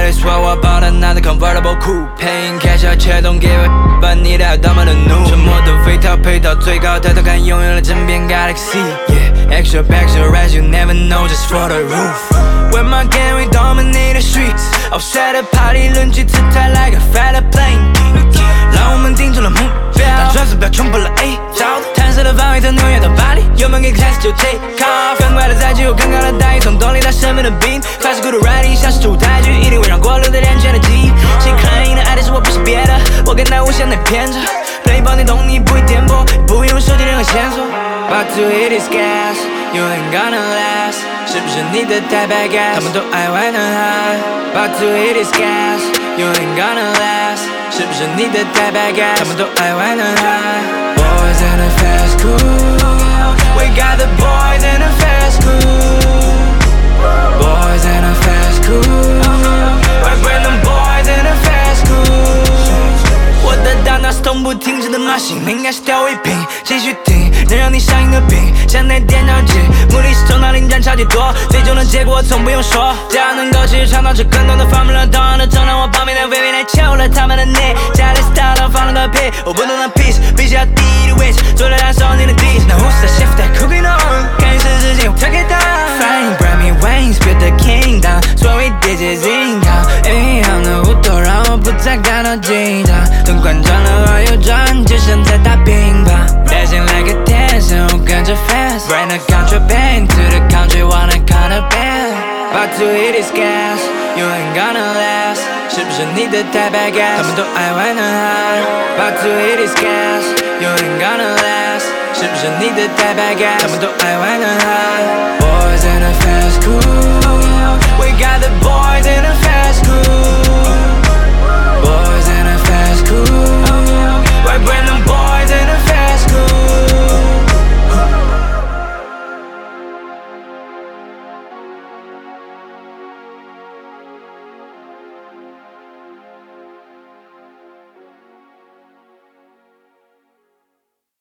Always 说我抱的那台 convertible coupe， 配音开销却don't give a， 把你的多么的怒，沉默的飞逃配到最高，抬头看拥有了整片 galaxy。Yeah，extra extra rise you never know just for the roof。With my gang we dominate the streets， outside the party 人气姿态 like a fighter plane， 让我们定出了目标，当转速表冲破了 A 照，弹射的范围从纽约到巴黎，油门给开始就 take off， 更快的载具有更高的待遇，从动力到生命的 beam， 发式酷的 riding 像是主台剧，一定会让过路的连圈的记忆。谁看赢的爱的是我不是别的，我跟那无限的偏着 ，Playboy 你懂你不会颠簸，不会用手机任何线索。About to hit this gas, you ain't gonna last， 是不是你的太白 gas？ 他们都爱玩男孩。About to hit this gas, you ain't gonna last， 是不是你的太白 gas？ 他们都爱玩男孩。Boys in a fast cool, we got the boys in a fast cool. Boys in a fast cool, we bring them boys in a fast cool. 我的大脑是同步停止的马戏，应该是调味品，继续听，能让你上瘾的病，像那电脑机，目的是头脑灵感超级多，最终的结果从不用说，只要能够继续创造出更多的 formula， 同样的重量，我旁边的 baby 来求了他们的你，家里 style 放了个屁，我不懂的 piece， 必须要第一的位置，做了两首你的 diss， 那护士的 shift 在 cooking on， 看似之前我 take it down，Flying brand new wings build the kingdom， 所谓 digits in town， 一样的舞蹈让我不再感到紧张，灯关转了我又转，只剩在打乒乓 ，dancing like a dancer， 我跟着 fast，bring the contraband to the country wanna contraband，about to hit this gas，you ain't gonna last， 是不是你的太白 gas？ 他们都爱玩男孩 ，about to hit this gas，you ain't gonna last， 是不是你的太白 gas？ 他们都爱玩男孩 ，boys in a fast cool，we got the boys。